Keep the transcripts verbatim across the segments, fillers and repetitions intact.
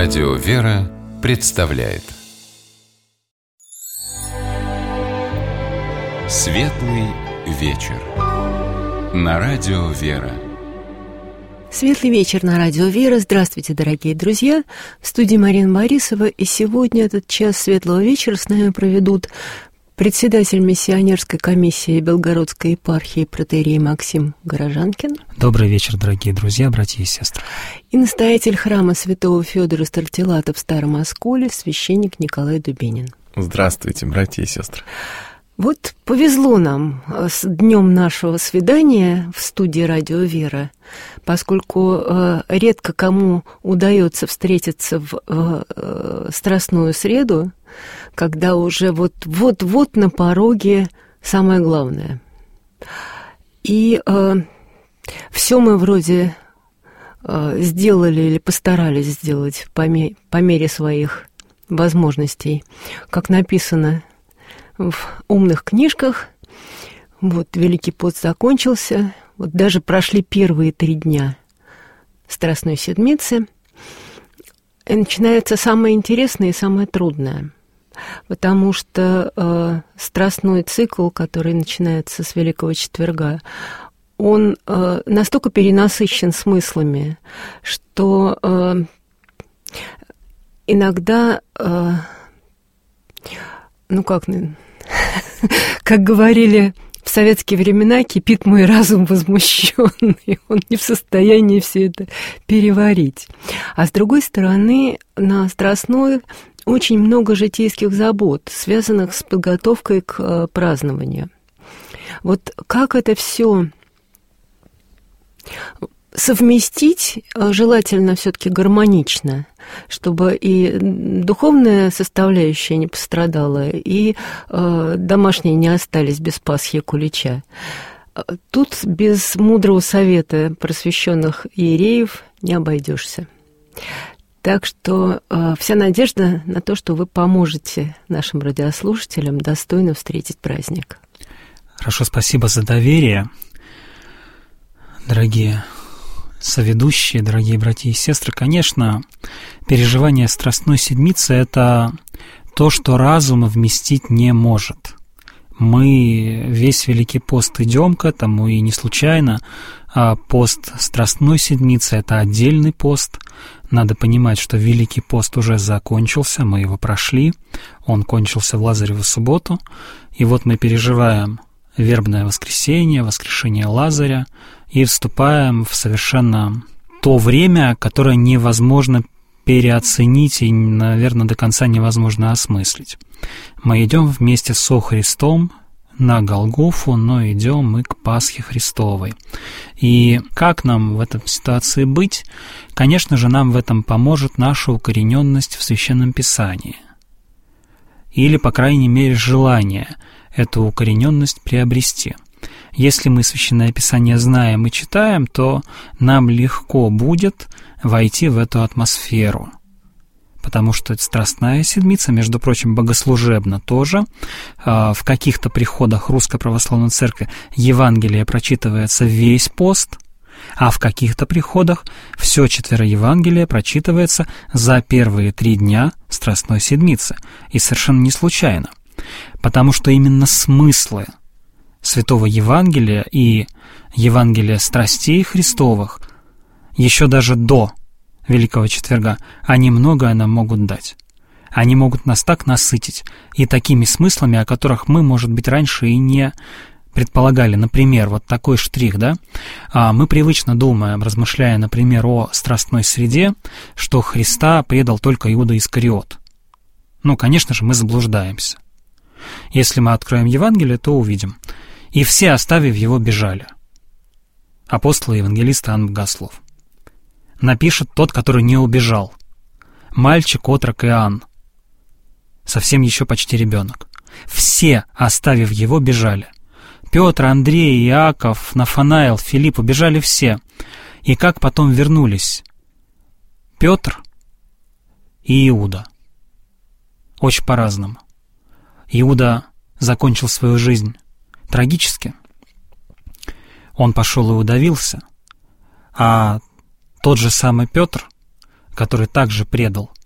Радио «Вера» представляет Светлый вечер на Радио «Вера». Светлый вечер на Радио «Вера». Здравствуйте, дорогие друзья. В студии Марина Борисова. И сегодня этот час светлого вечера с нами проведут председатель миссионерской комиссии Белгородской епархии протоиерей Максим Горожанкин. Добрый вечер, дорогие друзья, братья и сестры. И настоятель храма святого Федора Стратилата в Старом Осколе, священник Николай Дубинин. Здравствуйте, братья и сестры. Вот повезло нам с днем нашего свидания в студии «Радио Вера», поскольку э, редко кому удается встретиться в э, Страстную среду, когда уже вот-вот-вот на пороге самое главное. И э, все мы вроде э, сделали или постарались сделать по, ме- по мере своих возможностей, как написано в умных книжках. Вот Великий пост закончился, вот даже прошли первые три дня Страстной Седмицы, и начинается самое интересное и самое трудное, потому что э, страстной цикл, который начинается с Великого Четверга, он э, настолько перенасыщен смыслами, что э, иногда, э, ну как, как говорили в советские времена, кипит мой разум возмущенный, он не в состоянии все это переварить. А с другой стороны, на Страстной очень много житейских забот, связанных с подготовкой к празднованию. Вот как это все совместить, желательно все-таки гармонично, чтобы и духовная составляющая не пострадала, и э, домашние не остались без пасхи и кулича. Тут без мудрого совета просвещенных иереев не обойдешься. Так что э, вся надежда на то, что вы поможете нашим радиослушателям достойно встретить праздник. Хорошо, спасибо за доверие, дорогие соведущие, дорогие братья и сестры. Конечно, переживание Страстной Седмицы – это то, что разум вместить не может. Мы весь Великий пост идем к этому, и не случайно. А пост Страстной Седмицы – это отдельный пост. Надо понимать, что Великий пост уже закончился, мы его прошли. Он кончился в Лазареву субботу. И вот мы переживаем вербное воскресенье, воскрешение Лазаря, и вступаем в совершенно то время, которое невозможно переоценить и, наверное, до конца невозможно осмыслить. Мы идем вместе со Христом на Голгофу, но идем мы к Пасхе Христовой. И как нам в этой ситуации быть? Конечно же, нам в этом поможет наша укорененность в Священном Писании. Или, по крайней мере, желание эту укорененность приобрести. Если мы Священное Писание знаем и читаем, то нам легко будет войти в эту атмосферу. Потому что Страстная Седмица, между прочим, богослужебна тоже. В каких-то приходах Русской Православной Церкви Евангелие прочитывается весь пост, а в каких-то приходах все четверо Евангелия прочитывается за первые три дня Страстной Седмицы. И совершенно не случайно. Потому что именно смыслы Святого Евангелия и Евангелия страстей Христовых еще даже до Великого Четверга, они многое нам могут дать. Они могут нас так насытить и такими смыслами, о которых мы, может быть, раньше и не предполагали. Например, вот такой штрих, да? Мы привычно думаем, размышляя, например, о страстной среде, что Христа предал только Иуда Искариот. Ну, конечно же, мы заблуждаемся. Если мы откроем Евангелие, то увидим. И все, оставив его, бежали. Апостолы, евангелисты, Иоанн Богослов. Напишет тот, который не убежал. Мальчик, отрок Иоанн. Совсем еще почти ребенок. Все, оставив его, бежали. Петр, Андрей, Иаков, Нафанаил, Филипп, убежали все. И как потом вернулись Петр и Иуда? Очень по-разному. Иуда закончил свою жизнь трагически. Он пошел и удавился, а тот же самый Петр, который также предал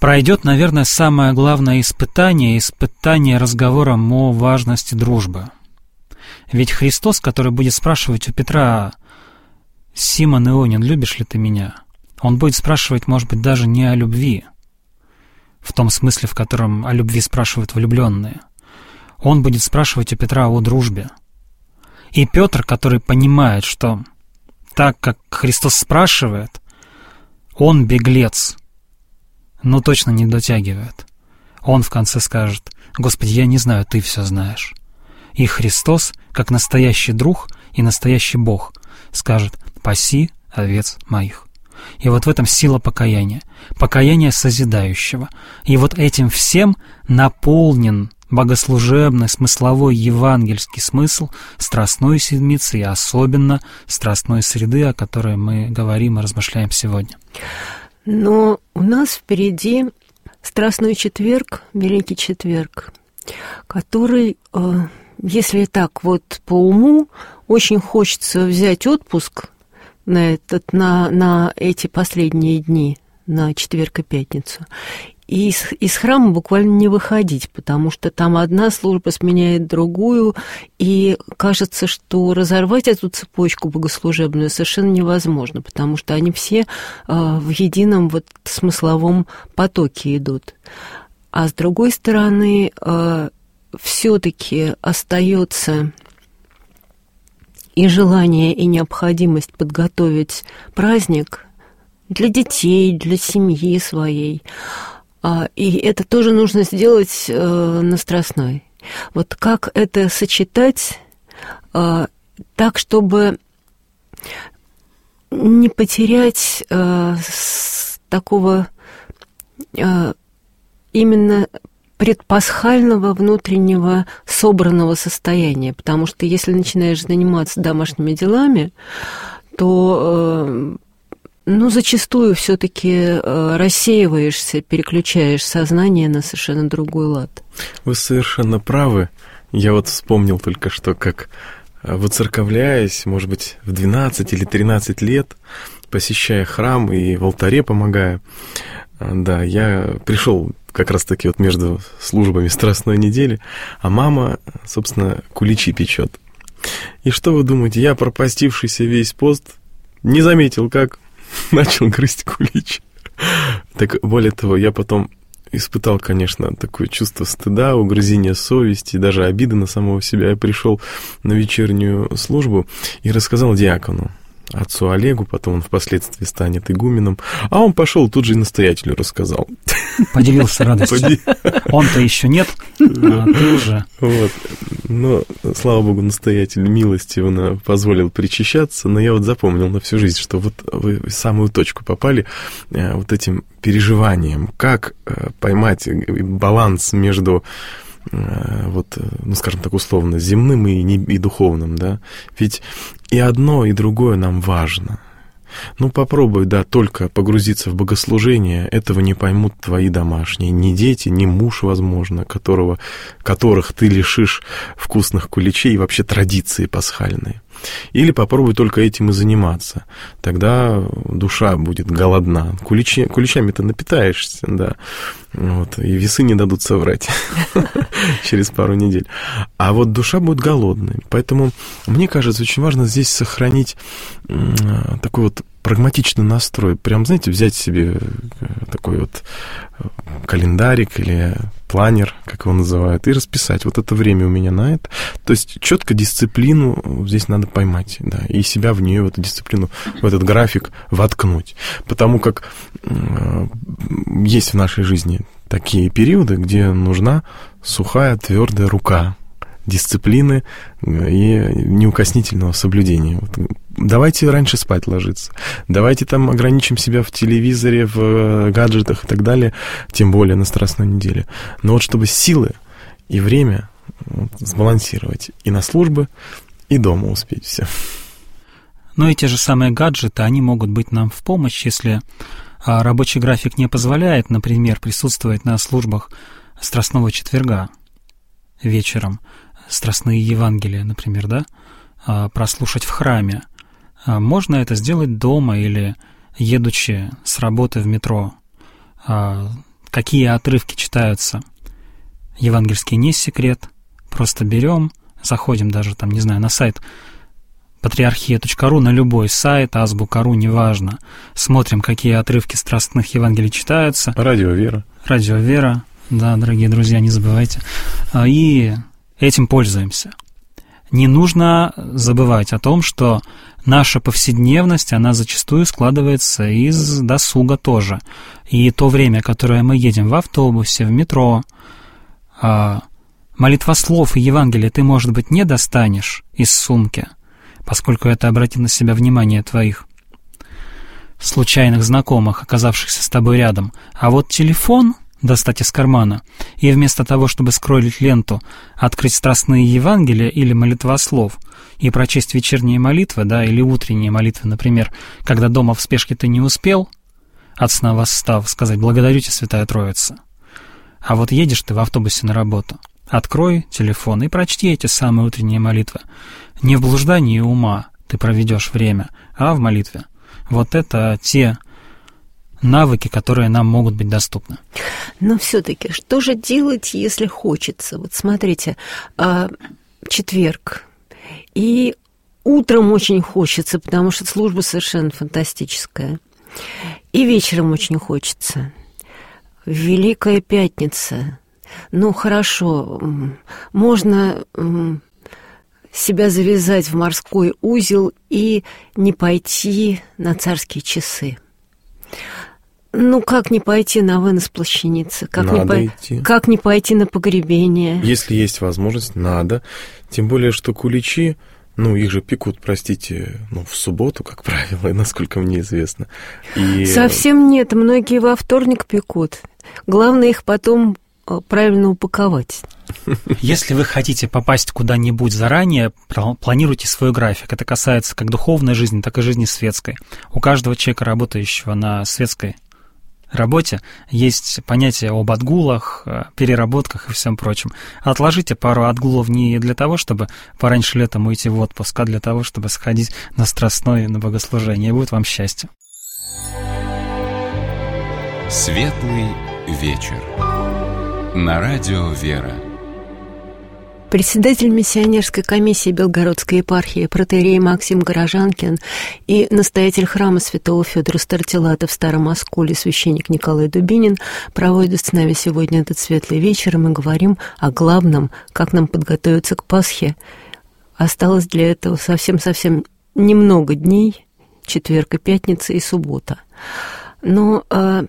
пройдет, наверное, самое главное испытание, испытание разговором о важности дружбы. Ведь Христос, который будет спрашивать у Петра: «Симон Ионин, любишь ли ты меня?», он будет спрашивать, может быть, даже не о любви, в том смысле, в котором о любви спрашивают влюбленные. Он будет спрашивать у Петра о дружбе. И Петр, который понимает, что так, как Христос спрашивает, он беглец, но точно не дотягивает. Он в конце скажет: «Господи, я не знаю, Ты все знаешь». И Христос, как настоящий друг и настоящий Бог, скажет: «Паси овец моих». И вот в этом сила покаяния, покаяния созидающего. И вот этим всем наполнен богослужебный, смысловой, евангельский смысл Страстной Седмицы и особенно Страстной Среды, о которой мы говорим и размышляем сегодня. Но у нас впереди Страстной Четверг, Великий Четверг, который, если так вот по уму, очень хочется взять отпуск на, этот, на, на эти последние дни, на четверг и пятницу, и из, из храма буквально не выходить, потому что там одна служба сменяет другую, и кажется, что разорвать эту цепочку богослужебную совершенно невозможно, потому что они все э, в едином вот смысловом потоке идут. А с другой стороны, э, все-таки остается и желание, и необходимость подготовить праздник для детей, для семьи своей. И это тоже нужно сделать на Страстной. Вот как это сочетать так, чтобы не потерять такого именно предпасхального внутреннего собранного состояния, потому что если начинаешь заниматься домашними делами, то, ну, зачастую все-таки рассеиваешься, переключаешь сознание на совершенно другой лад. Вы совершенно правы. Я вот вспомнил только что, как, воцерковляясь, может быть, в двенадцать или тринадцать лет, посещая храм и в алтаре помогая, да, я пришел как раз-таки вот между службами Страстной недели, а мама, собственно, куличи печет. И что вы думаете, я, пропастившийся весь пост, не заметил, как начал грызть кулич. Так, более того, я потом испытал, конечно, такое чувство стыда, угрызения совести, даже обиды на самого себя. Я пришел на вечернюю службу и рассказал диакону, отцу Олегу, потом он впоследствии станет игуменом, а он пошел тут же и настоятелю рассказал. Поделился радостью. Он-то еще нет, а ты уже. Вот. Но, слава богу, настоятель милостивно позволил причащаться, но я вот запомнил на всю жизнь, что вот вы в самую точку попали вот этим переживанием, как поймать баланс между вот, ну, скажем так, условно, земным и, не, и духовным, да, ведь и одно, и другое нам важно. Ну, попробуй, да, только погрузиться в богослужение, этого не поймут твои домашние, ни дети, ни муж, возможно, которого, которых ты лишишь вкусных куличей и вообще традиции пасхальные. Или попробуй только этим и заниматься. Тогда душа будет голодна. Куличи, куличами ты напитаешься, да. Вот, и весы не дадут соврать через пару недель. А вот душа будет голодной. Поэтому, мне кажется, очень важно здесь сохранить такой вот прагматичный настрой. Прям, знаете, взять себе такой вот календарик или планер, как его называют, и расписать. Вот это время у меня на это. То есть четко дисциплину здесь надо поймать, да, и себя в нее, в эту дисциплину, в этот график воткнуть. Потому как э, есть в нашей жизни такие периоды, где нужна сухая, твердая рука дисциплины и неукоснительного соблюдения. Вот. Давайте раньше спать ложиться. Давайте там ограничим себя в телевизоре, в гаджетах и так далее, тем более на Страстной неделе. Но вот чтобы силы и время вот, сбалансировать и на службы, и дома успеть все. Но эти же самые гаджеты, они могут быть нам в помощь, если рабочий график не позволяет, например, присутствовать на службах Страстного четверга вечером, Страстные Евангелия, например, да, прослушать в храме. Можно это сделать дома или едучи с работы в метро. какие отрывки читаются. Евангельский не секрет. Просто берем, заходим даже, там, не знаю, на сайт патриархия точка ру, на любой сайт, азбука точка ру, неважно. Смотрим, какие отрывки страстных Евангелий читаются. Радио Вера. Радио Вера, да, дорогие друзья, не забывайте. И этим пользуемся. Не нужно забывать о том, что наша повседневность, она зачастую складывается из досуга тоже. И то время, которое мы едем в автобусе, в метро, молитвослов и Евангелия ты, может быть, не достанешь из сумки, поскольку это обратит на себя внимание твоих случайных знакомых, оказавшихся с тобой рядом. А вот телефон достать из кармана и вместо того, чтобы скроллить ленту, открыть страстные Евангелия или молитвослов и прочесть вечерние молитвы, да, или утренние молитвы, например, когда дома в спешке ты не успел, от сна восстав, сказать «Благодарю тебя, Святая Троица». А вот едешь ты в автобусе на работу, открой телефон и прочти эти самые утренние молитвы. Не в блуждании ума ты проведешь время, а в молитве. Вот это те навыки, которые нам могут быть доступны. Но все-таки, что же делать, если хочется? Вот смотрите, четверг, и утром очень хочется, потому что служба совершенно фантастическая, и вечером очень хочется. Великая Пятница. Ну, хорошо, можно себя завязать в морской узел и не пойти на царские часы. Ну, как не пойти на вынос плащаницы? Как надо не по... идти. Как не пойти на погребение? Если есть возможность, надо. Тем более, что куличи, ну, их же пекут, простите, ну, в субботу, как правило, насколько мне известно. И... Совсем нет, многие во вторник пекут. Главное их потом правильно упаковать. Если вы хотите попасть куда-нибудь заранее, планируйте свой график. Это касается как духовной жизни, так и жизни светской. У каждого человека, работающего на светской работе, есть понятие об отгулах, переработках и всем прочем. Отложите пару отгулов не для того, чтобы пораньше летом уйти в отпуск, а для того, чтобы сходить на страстное, на богослужение. И будет вам счастье. Светлый вечер. На радио «Вера». Председатель миссионерской комиссии Белгородской епархии протоиерей Максим Горожанкин и настоятель храма святого Федора Стартилата в Старом Осколе священник Николай Дубинин проводят с нами сегодня этот светлый вечер, и мы говорим о главном, как нам подготовиться к Пасхе. Осталось для этого совсем-совсем немного дней, четверг и пятница и суббота. Но а,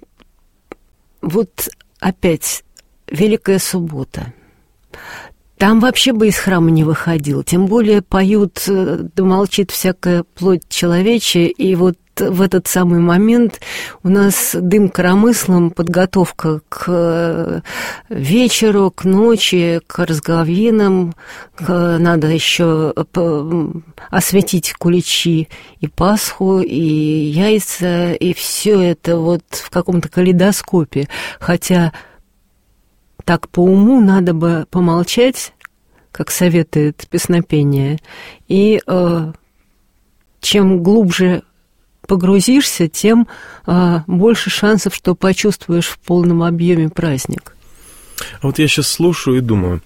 вот опять Великая Суббота. Там вообще бы из храма не выходил, тем более поют «Да молчит всякая плоть человечья», и вот в этот самый момент у нас дым коромыслом, подготовка к вечеру, к ночи, к разговинам, к... надо еще осветить куличи и Пасху, и яйца, и все это вот в каком-то калейдоскопе, хотя... Так по уму надо бы помолчать, как советует песнопение, и э, чем глубже погрузишься, тем э, больше шансов, что почувствуешь в полном объеме праздник. А вот я сейчас слушаю и думаю,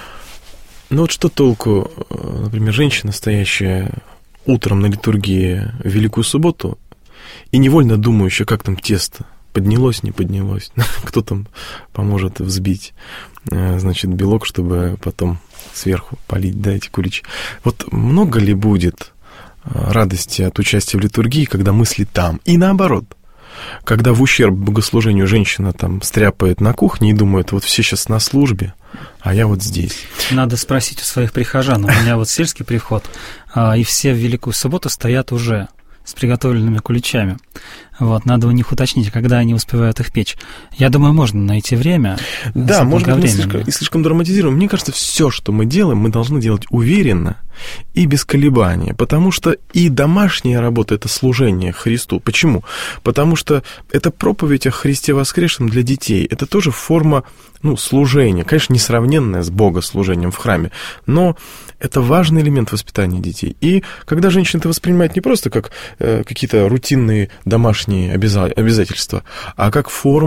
ну вот что толку, например, женщина, стоящая утром на литургии в Великую Субботу, и невольно думающая, как там тесто, поднялось, не поднялось, кто там поможет взбить, значит, белок, чтобы потом сверху полить, да, эти куличи. Вот много ли будет радости от участия в литургии, когда мысли там? И наоборот, когда в ущерб богослужению женщина там стряпает на кухне и думает, вот все сейчас на службе, а я вот здесь. Надо спросить у своих прихожан. У меня вот сельский приход, и все в Великую Субботу стоят уже с приготовленными куличами. Вот, надо у них уточнить, когда они успевают их печь. Я думаю, можно найти время. Да, может быть, мы слишком, и слишком драматизируем. Мне кажется, все, что мы делаем, мы должны делать уверенно и без колебания, потому что и домашняя работа — это служение Христу. Почему? Потому что это проповедь о Христе воскресшем для детей. Это тоже форма, ну, служения, конечно, несравненная с богослужением в храме, но это важный элемент воспитания детей. И когда женщина это воспринимает не просто как э, какие-то рутинные домашние обязательства, а как форма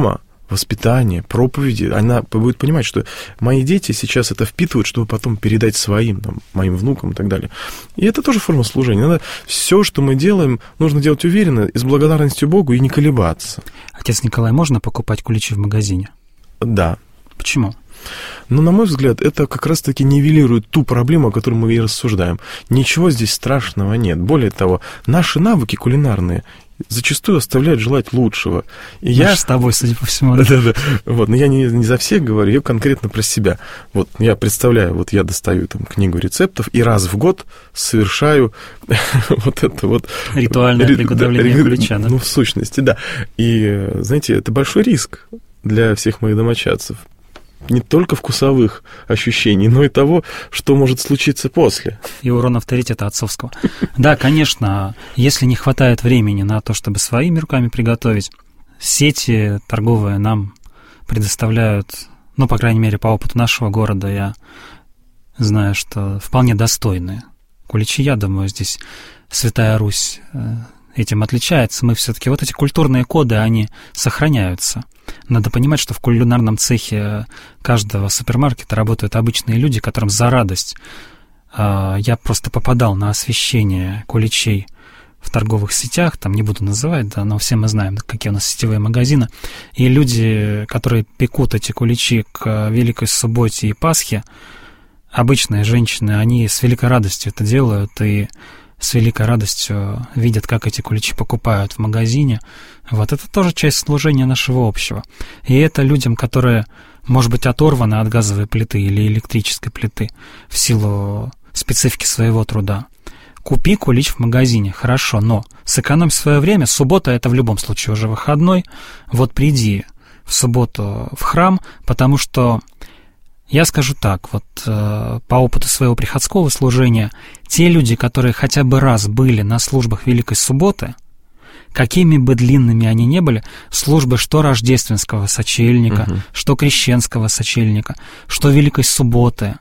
воспитание, проповеди, она будет понимать, что мои дети сейчас это впитывают, чтобы потом передать своим, там, моим внукам и так далее. И это тоже форма служения. Надо все, что мы делаем, нужно делать уверенно и с благодарностью Богу, и не колебаться. Отец Николай, можно покупать куличи в магазине? Да. Почему? Но, на мой взгляд, это как раз-таки нивелирует ту проблему, о которой мы и рассуждаем. Ничего здесь страшного нет. Более того, наши навыки кулинарные зачастую оставляют желать лучшего. И я с тобой, судя по всему. Да-да-да. Вот, но я не, не за всех говорю, я конкретно про себя. Вот я представляю, вот я достаю там книгу рецептов и раз в год совершаю вот это вот... Ритуальное приготовление кулича, да? Ну, в сущности, да. И, знаете, это большой риск для всех моих домочадцев. Не только вкусовых ощущений, но и того, что может случиться после. И урон авторитета отцовского. Да, конечно, если не хватает времени на то, чтобы своими руками приготовить, сети торговые нам предоставляют, ну, по крайней мере, по опыту нашего города, я знаю, что вполне достойные куличи. Я думаю, здесь Святая Русь этим отличается. Мы все-таки, вот эти культурные коды, они сохраняются. Надо понимать, что в кулинарном цехе каждого супермаркета работают обычные люди, которым за радость. Я просто попадал на освещение куличей в торговых сетях, там не буду называть, да, но все мы знаем, какие у нас сетевые магазины. И люди, которые пекут эти куличи к Великой Субботе и Пасхе, обычные женщины, они с великой радостью это делают, и с великой радостью видят, как эти куличи покупают в магазине. Вот это тоже часть служения нашего общего. И это людям, которые, может быть, оторваны от газовой плиты или электрической плиты в силу специфики своего труда. Купи кулич в магазине, хорошо, но сэкономь свое время. Суббота — это в любом случае уже выходной. Вот приди в субботу в храм, потому что я скажу так, вот э, по опыту своего приходского служения, те люди, которые хотя бы раз были на службах Великой Субботы, какими бы длинными они ни были, службы что рождественского сочельника, uh-huh. что крещенского сочельника, что Великой Субботы,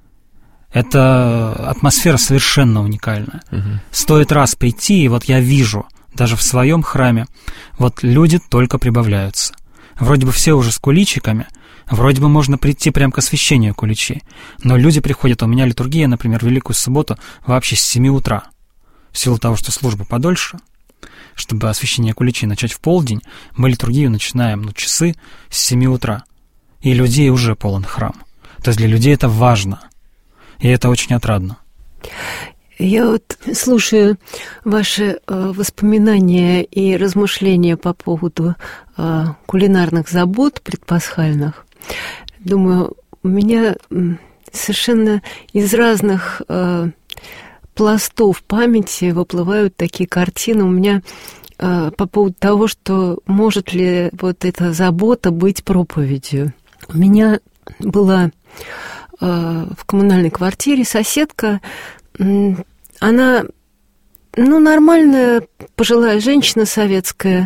это атмосфера совершенно уникальная. Uh-huh. Стоит раз прийти, и вот я вижу, даже в своем храме, вот люди только прибавляются. Вроде бы все уже с куличиками, вроде бы можно прийти прямо к освящению куличей, но люди приходят, у меня литургия, например, в Великую Субботу вообще с семи утра, в силу того, что служба подольше, чтобы освящение куличей начать в полдень, мы литургию начинаем, ну, часы с семи утра, и людей уже полон храм. То есть для людей это важно, и это очень отрадно. Я вот слушаю ваши э, воспоминания и размышления по поводу э, кулинарных забот предпасхальных. Думаю, у меня совершенно из разных э, пластов памяти выплывают такие картины. У меня э, по поводу того, что может ли вот эта забота быть проповедью. У меня была э, в коммунальной квартире соседка. Она, ну, нормальная пожилая женщина советская,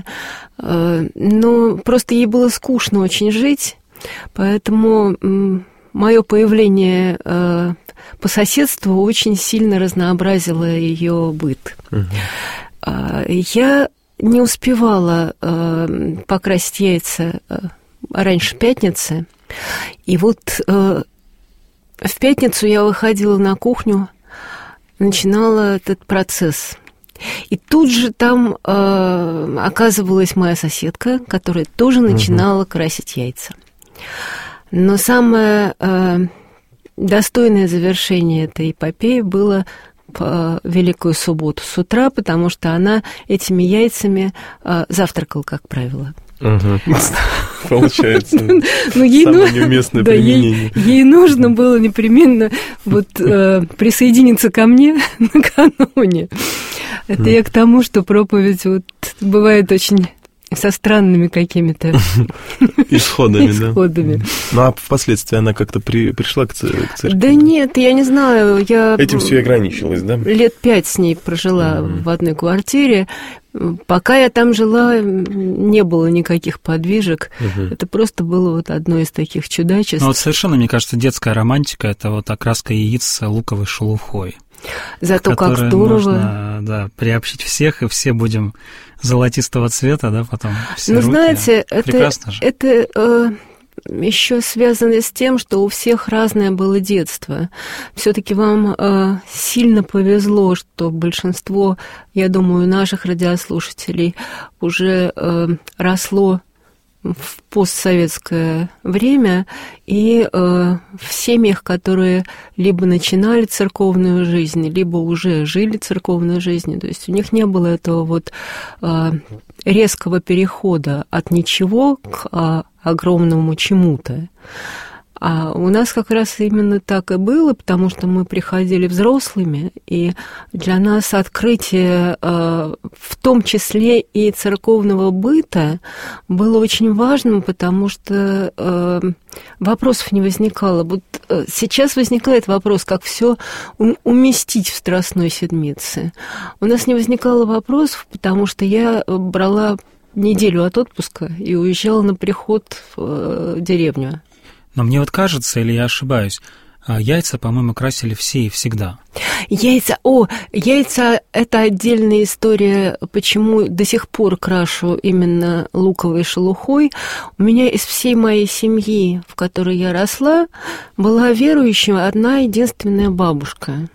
но просто ей было скучно очень жить, поэтому мое появление по соседству очень сильно разнообразило ее быт. Угу. Я не успевала покрасить яйца раньше пятницы, и вот в пятницу я выходила на кухню, начинала этот процесс. И тут же там э, оказывалась моя соседка, которая тоже начинала угу. красить яйца. Но самое э, достойное завершение этой эпопеи было в Великую Субботу с утра, потому что она этими яйцами э, завтракала, как правило. Угу. Получается, ну, ей самое ну, неуместное да, применение. Ей, ей нужно было непременно вот, э, присоединиться ко мне накануне. Это mm. я к тому, что проповедь вот, бывает очень со странными какими-то исходами. исходами. Да? Ну, а впоследствии она как-то при, пришла к церкви? Да нет, я не знаю. Я Этим все и ограничилось, да? Лет пять с ней прожила mm-hmm. в одной квартире. Пока я там жила, не было никаких подвижек. Uh-huh. Это просто было вот одно из таких чудачеств. Ну вот совершенно, мне кажется, детская романтика — это вот окраска яиц луковой шелухой. Зато как здорово. Можно, да, приобщить всех, и все будем золотистого цвета, да, потом все Ну, руки. знаете, это, же. это э, еще связано с тем, что у всех разное было детство. Все-таки вам э, сильно повезло, что большинство, я думаю, наших радиослушателей уже э, росло в постсоветское время, и э, в семьях, которые либо начинали церковную жизнь, либо уже жили церковной жизнью, то есть у них не было этого вот э, резкого перехода от ничего к э, огромному чему-то. А у нас как раз именно так и было, потому что мы приходили взрослыми, и для нас открытие, в том числе и церковного быта, было очень важным, потому что вопросов не возникало. Вот сейчас возникает вопрос, как все уместить в Страстной Седмице. У нас не возникало вопросов, потому что я брала неделю от отпуска и уезжала на приход в деревню. Но мне вот кажется, или я ошибаюсь, яйца, по-моему, красили все и всегда. Яйца, о, яйца – это отдельная история, почему до сих пор крашу именно луковой шелухой. У меня из всей моей семьи, в которой я росла, была верующая одна единственная бабушка.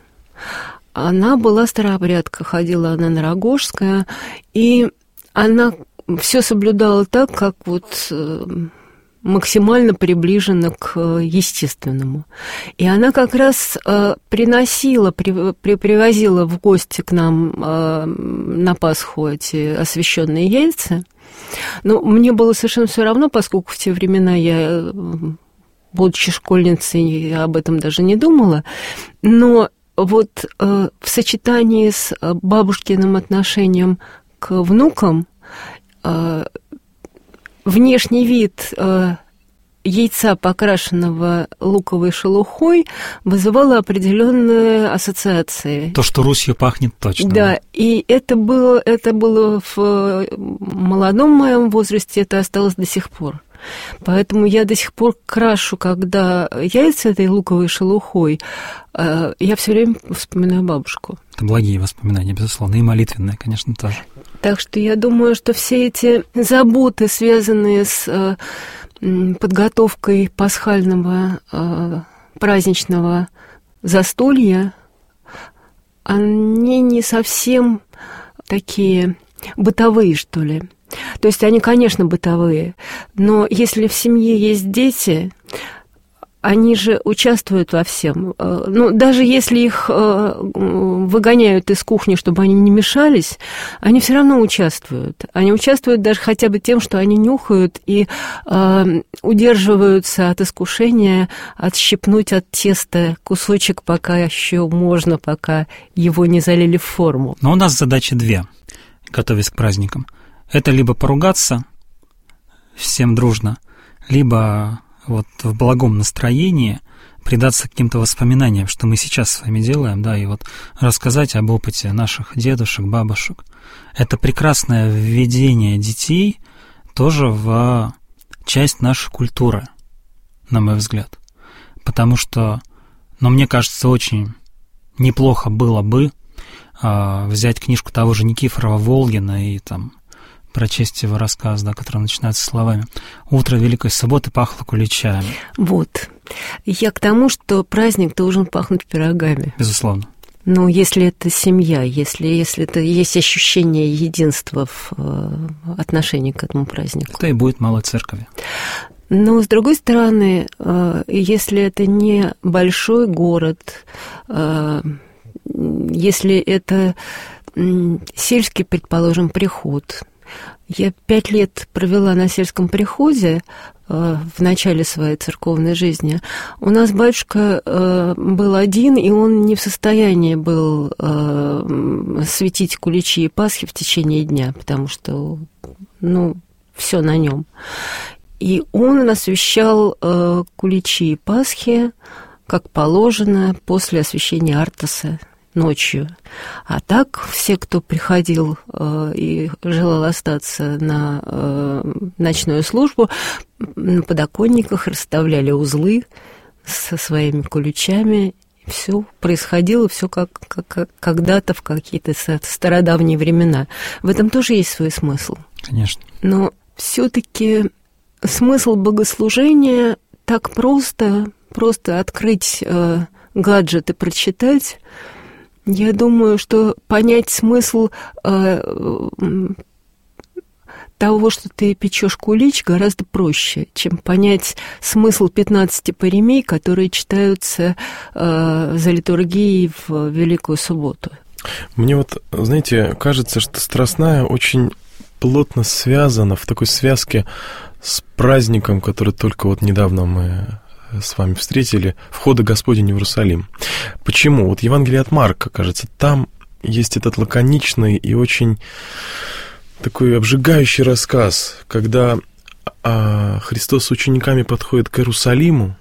Она была старообрядка, ходила она на Рогожское, и она все соблюдала так, как вот максимально приближена к естественному. И она как раз э, приносила, при, при, привозила в гости к нам э, на Пасху эти освященные яйца. Но мне было совершенно все равно, поскольку в те времена я, будучи школьницей, об этом даже не думала. Но вот э, в сочетании с бабушкиным отношением к внукам э, внешний вид э, яйца, покрашенного луковой шелухой, вызывало определенные ассоциации. То, что Русью пахнет, точно. Да, и это было, это было в молодом моем возрасте, это осталось до сих пор. Поэтому я до сих пор крашу, когда яйца этой луковой шелухой, э, я все время вспоминаю бабушку. Это благие воспоминания, безусловно, и молитвенные, конечно, тоже. Так что я думаю, что все эти заботы, связанные с э, подготовкой пасхального э, праздничного застолья, они не совсем такие бытовые, что ли. То есть они, конечно, бытовые, но если в семье есть дети, они же участвуют во всем. Ну, даже если их выгоняют из кухни, чтобы они не мешались, они все равно участвуют. Они участвуют даже хотя бы тем, что они нюхают и э, удерживаются от искушения отщипнуть от теста кусочек, пока еще можно, пока его не залили в форму. Но у нас задачи две, готовясь к праздникам. Это либо поругаться всем дружно, либо вот в благом настроении предаться каким-то воспоминаниям, что мы сейчас с вами делаем, да, и вот рассказать об опыте наших дедушек, бабушек. Это прекрасное введение детей тоже в часть нашей культуры, на мой взгляд. Потому что, ну, мне кажется, очень неплохо было бы э, взять книжку того же Никифорова Волгина и там прочесть его рассказ, да, который начинается словами «Утро Великой Субботы пахло куличами». Вот. Я к тому, что праздник должен пахнуть пирогами. Безусловно. Ну, если это семья, если, если это есть ощущение единства в э, отношении к этому празднику. То и будет малой церкови. Но, с другой стороны, э, если это не большой город, э, если это э, сельский, предположим, приход. Я пять лет провела на сельском приходе э, в начале своей церковной жизни. У нас батюшка э, был один, и он не в состоянии был э, светить куличи и Пасхи в течение дня, потому что, ну, все на нем. И он освящал э, куличи и Пасхи, как положено, после освящения Артаса ночью. А так все, кто приходил э, и желал остаться на э, ночную службу, на подоконниках расставляли узлы со своими куличами Все происходило, все как, как, как когда-то в какие-то стародавние времена. В этом тоже есть свой смысл. Конечно. Но все-таки смысл богослужения так просто, просто открыть э, гаджет и прочитать. Я думаю, что понять смысл э, того, что ты печешь кулич, гораздо проще, чем понять смысл пятнадцати паремей, которые читаются э, за литургией в Великую Субботу. Мне вот, знаете, кажется, что Страстная очень плотно связана в такой связке с праздником, который только вот недавно мы с вами встретили, входа Господень в Иерусалим. Почему? Вот Евангелие от Марка, кажется, там есть этот лаконичный и очень такой обжигающий рассказ, когда а, Христос с учениками подходит к Иерусалиму,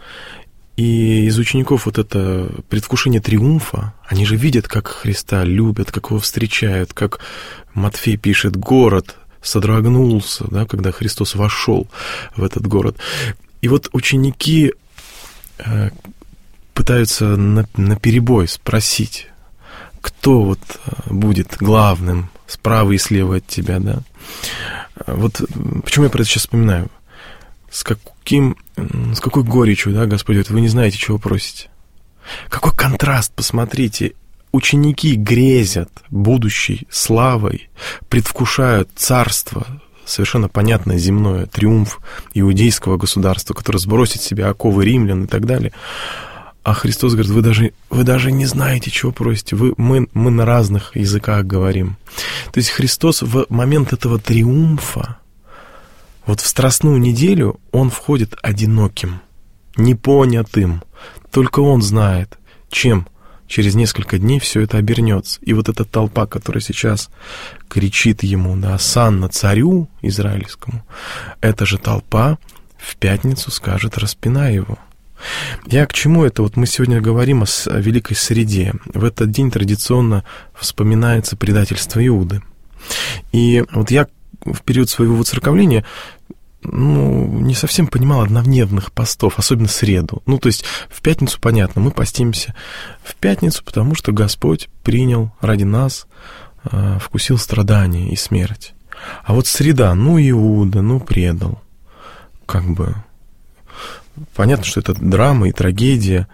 и из учеников вот это предвкушение триумфа, они же видят, как Христа любят, как его встречают, как Матфей пишет, город содрогнулся, да, когда Христос вошел в этот город. И вот ученики э, пытаются на, наперебой спросить, кто вот будет главным справа и слева от тебя, да? Вот почему я про это сейчас вспоминаю? С каким, с какой горечью, да, Господь говорит, вы не знаете, чего просите. Какой контраст, посмотрите. Ученики грезят будущей славой, предвкушают царство, совершенно понятное земное, триумф иудейского государства, которое сбросит с себя оковы римлян и так далее. А Христос говорит, вы даже, вы даже не знаете, чего просите. Вы, мы, мы на разных языках говорим. То есть Христос в момент этого триумфа, вот в Страстную неделю, Он входит одиноким, непонятым. Только Он знает, чем через несколько дней все это обернется. И вот эта толпа, которая сейчас кричит Ему, да, «Санна царю израильскому», эта же толпа в пятницу скажет «Распинай его». Я к чему это? Вот мы сегодня говорим о, о Великой Среде. В этот день традиционно вспоминается предательство Иуды. И вот я в период своего воцерковления, ну, не совсем понимал однодневных постов, особенно среду. Ну, то есть в пятницу, понятно, мы постимся в пятницу, потому что Господь принял ради нас, э, вкусил страдания и смерть. А вот среда, ну, Иуда, ну, предал. Как бы... Понятно, что это драма и трагедия,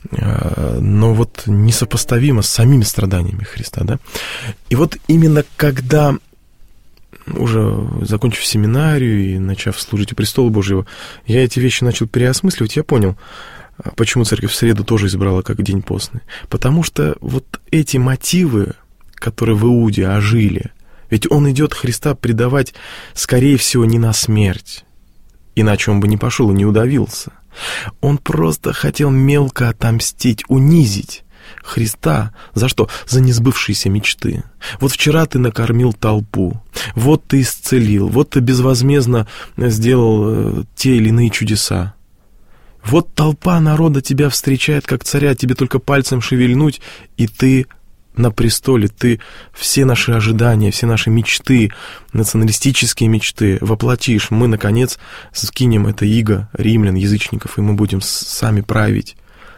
но вот несопоставимо с самими страданиями Христа, да? И вот именно когда, уже закончив семинарию и начав служить у престола Божьего, я эти вещи начал переосмысливать, я понял, почему церковь в среду тоже избрала как день постный. Потому что вот эти мотивы, которые в Иуде ожили, ведь он идет Христа предавать, скорее всего, не на смерть, иначе он бы не пошел и не удавился. Он просто хотел мелко отомстить, унизить Христа. За что? За несбывшиеся мечты. Вот вчера ты накормил толпу, вот ты исцелил, вот ты безвозмездно сделал те или иные чудеса. Вот толпа народа тебя встречает как царя, тебе только пальцем шевельнуть, и ты на престоле, ты все наши ожидания, все наши мечты, националистические мечты воплотишь. Мы, наконец, скинем это иго римлян, язычников, и мы будем сами править.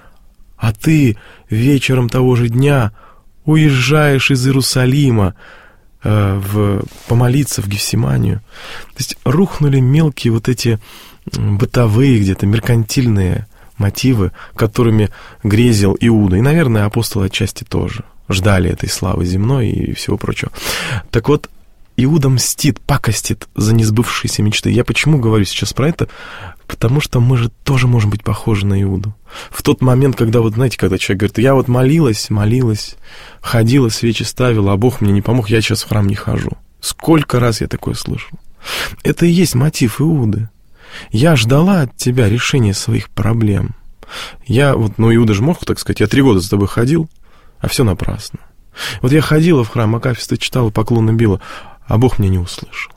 А ты вечером того же дня уезжаешь из Иерусалима э, в, помолиться в Гефсиманию. То есть рухнули мелкие вот эти бытовые, где-то меркантильные мотивы, которыми грезил Иуда. И, наверное, апостолы отчасти тоже ждали этой славы земной и всего прочего. Так вот, Иуда мстит, пакостит за несбывшиеся мечты. Я почему говорю сейчас про это? Потому что мы же тоже можем быть похожи на Иуду. В тот момент, когда, вот знаете, когда человек говорит, я вот молилась, молилась, ходила, свечи ставила, а Бог мне не помог, я сейчас в храм не хожу. Сколько раз я такое слышал? Это и есть мотив Иуды. Я ждала от тебя решения своих проблем. Я вот, ну, Иуда же мог так сказать, я три года за тобой ходил, а все напрасно. Вот я ходила в храм, акафисты читала, поклоны била, а Бог меня не услышал.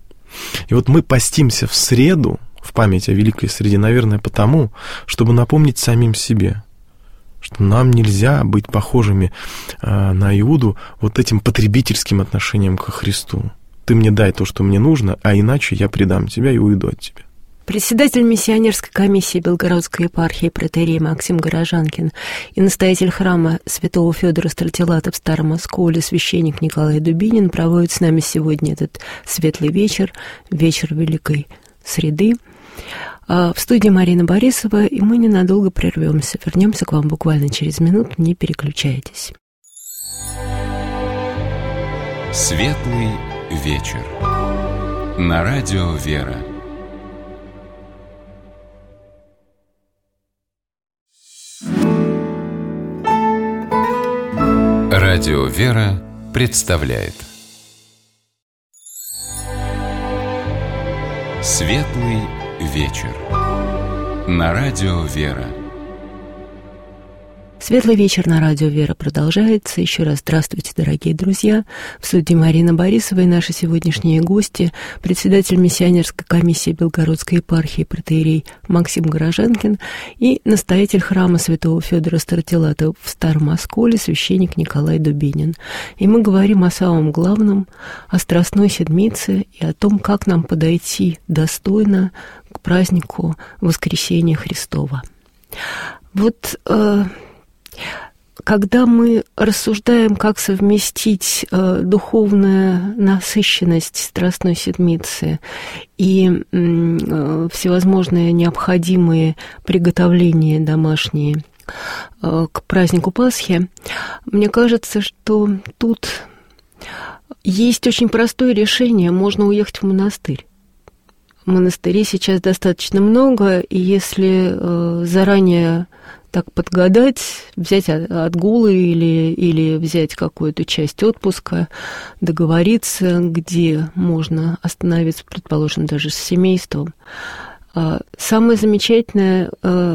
И вот мы постимся в среду, в память о Великой Среде, наверное, потому, чтобы напомнить самим себе, что нам нельзя быть похожими э, на Иуду вот этим потребительским отношением ко Христу. Ты мне дай то, что мне нужно, а иначе я предам тебя и уйду от тебя. Председатель миссионерской комиссии Белгородской епархии протоиерей Максим Горожанкин и настоятель храма святого Федора Стратилата в Старом Осколе священник Николай Дубинин проводят с нами сегодня этот светлый вечер, вечер Великой Среды. В студии Марина Борисова, и мы ненадолго прервемся. Вернемся к вам буквально через минуту, не переключайтесь. Светлый вечер. На радио «Вера». Радио «Вера» представляет Светлый вечер. На радио «Вера». Светлый вечер на радио «Вера» продолжается. Еще раз здравствуйте, дорогие друзья. В студии Марина Борисова и наши сегодняшние гости, председатель миссионерской комиссии Белгородской епархии протоиерей Максим Горожанкин и настоятель храма святого Федора Стратилата в Старом Осколе священник Николай Дубинин. И мы говорим о самом главном, о Страстной Седмице и о том, как нам подойти достойно к празднику Воскресения Христова. Вот... Э, Когда мы рассуждаем, как совместить э, духовную насыщенность Страстной Седмицы и э, всевозможные необходимые приготовления домашние э, к празднику Пасхи, мне кажется, что тут есть очень простое решение. Можно уехать в монастырь. Монастырей сейчас достаточно много, и если э, заранее так подгадать, взять отгулы или, или взять какую-то часть отпуска, договориться, где можно остановиться, предположим, даже с семейством. Самое замечательное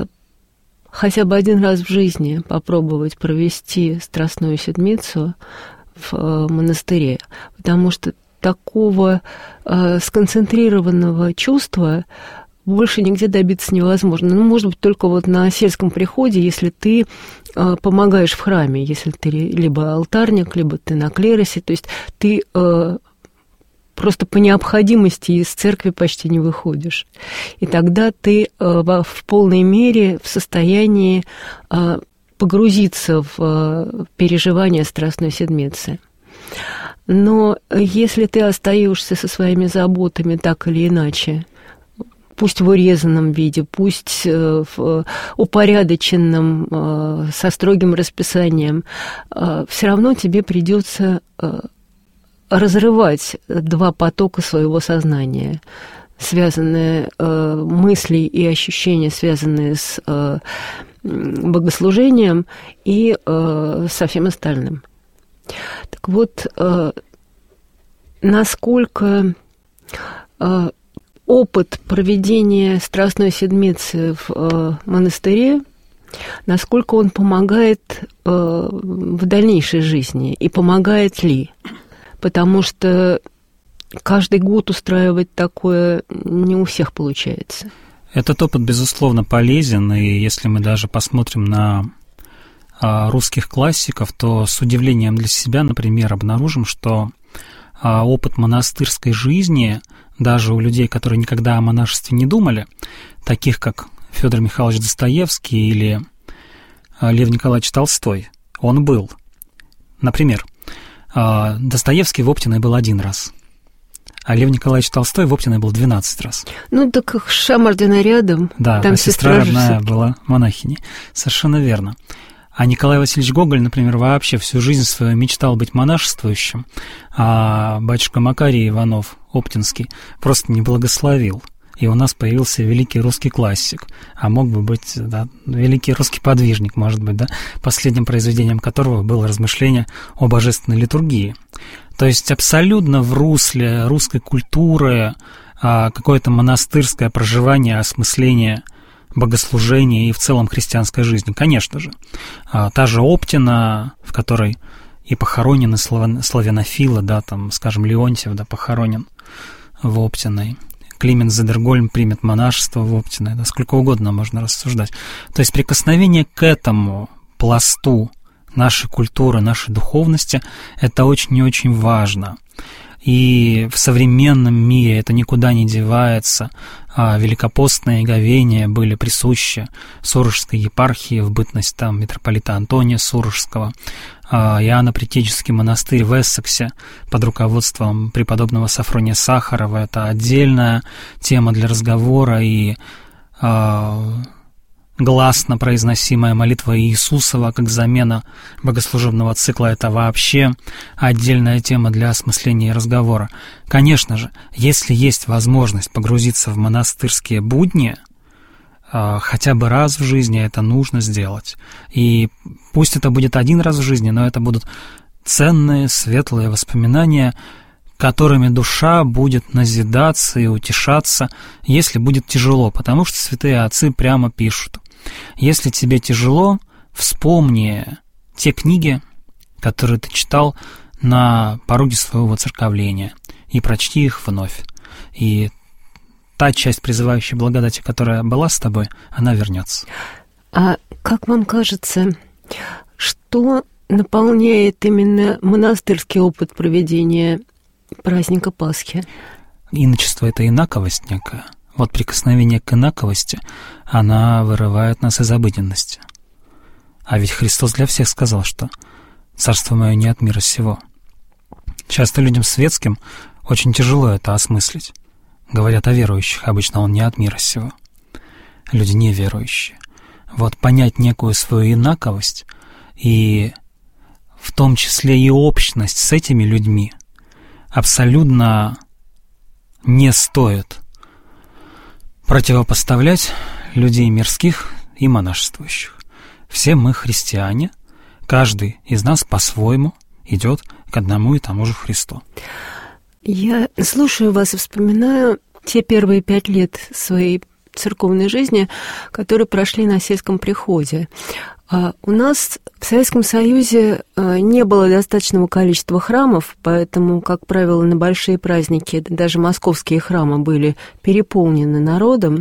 — хотя бы один раз в жизни попробовать провести Страстную Седмицу в монастыре, потому что такого сконцентрированного чувства больше нигде добиться невозможно. Ну, может быть, только вот на сельском приходе, если ты э, помогаешь в храме, если ты либо алтарник, либо ты на клиросе, то есть ты э, просто по необходимости из церкви почти не выходишь. И тогда ты э, в полной мере в состоянии э, погрузиться в э, переживание Страстной Седмицы. Но если ты остаешься со своими заботами так или иначе, пусть в урезанном виде, пусть в упорядоченном, со строгим расписанием, все равно тебе придется разрывать два потока своего сознания, связанные мысли и ощущения, связанные с богослужением и со всем остальным. Так вот, насколько опыт проведения Страстной Седмицы в э, монастыре, насколько он помогает э, в дальнейшей жизни и помогает ли? Потому что каждый год устраивать такое не у всех получается. Этот опыт, безусловно, полезен, и если мы даже посмотрим на а, русских классиков, то с удивлением для себя, например, обнаружим, что а, опыт монастырской жизни даже у людей, которые никогда о монашестве не думали, таких как Федор Михайлович Достоевский или Лев Николаевич Толстой, он был. Например, Достоевский в Оптиной был один раз, а Лев Николаевич Толстой в Оптиной был двенадцать раз. Ну, так Шамардина рядом. Да, там а сестра родная была монахиней. Совершенно верно. А Николай Васильевич Гоголь, например, вообще всю жизнь свою мечтал быть монашествующим, а батюшка Макарий Иванов, Оптинский, просто не благословил. И у нас появился великий русский классик, а мог бы быть, да, великий русский подвижник, может быть, да, последним произведением которого было размышление о божественной литургии. То есть абсолютно в русле русской культуры какое-то монастырское проживание, осмысление богослужения и в целом христианской жизни, конечно же. Та же Оптина, в которой и похоронены славянофилы, да, там, скажем, Леонтьев, да, похоронен в Оптиной. Климент Задергольм примет монашество в Оптиной, да, сколько угодно можно рассуждать. То есть прикосновение к этому пласту нашей культуры, нашей духовности, это очень и очень важно. и в современном мире это никуда не девается. Великопостные говения были присущи Сурожской епархии в бытность там митрополита Антония Сурожского. Иоанно-Претический монастырь в Эссексе под руководством преподобного Сафрония Сахарова — это отдельная тема для разговора, и гласно произносимая молитва Иисусова как замена богослужебного цикла — это вообще отдельная тема для осмысления и разговора. Конечно же, если есть возможность погрузиться в монастырские будни, хотя бы раз в жизни это нужно сделать. И пусть это будет один раз в жизни, но это будут ценные, светлые воспоминания, которыми душа будет назидаться и утешаться, если будет тяжело, потому что святые отцы прямо пишут: если тебе тяжело, вспомни те книги, которые ты читал на пороге своего воцерковления, и прочти их вновь. И та часть призывающей благодати, которая была с тобой, она вернется. А как вам кажется, что наполняет именно монастырский опыт проведения праздника Пасхи? Иночество — это инаковость некая. Вот прикосновение к инаковости, она вырывает нас из обыденности. А ведь Христос для всех сказал, что «Царство мое не от мира сего». Часто людям светским очень тяжело это осмыслить. Говорят о верующих, обычно он не от мира сего. Люди неверующие. Вот понять некую свою инаковость, и в том числе и общность с этими людьми, абсолютно не стоит противопоставлять людей мирских и монашествующих. Все мы христиане, каждый из нас по-своему идет к одному и тому же Христу. Я слушаю вас и вспоминаю те первые пять лет своей церковной жизни, которые прошли на сельском приходе. У нас в Советском Союзе не было достаточного количества храмов, поэтому, как правило, на большие праздники даже московские храмы были переполнены народом.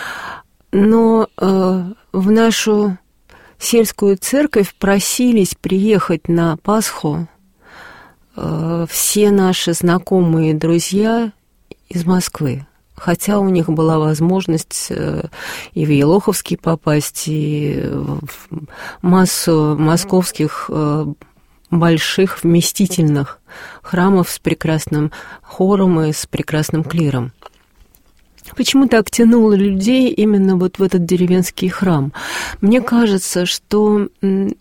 Но в нашу сельскую церковь просились приехать на Пасху все наши знакомые друзья из Москвы. Хотя у них была возможность и в Елоховский попасть, и в массу московских больших вместительных храмов с прекрасным хором и с прекрасным клиром. Почему так тянуло людей именно вот в этот деревенский храм? Мне кажется, что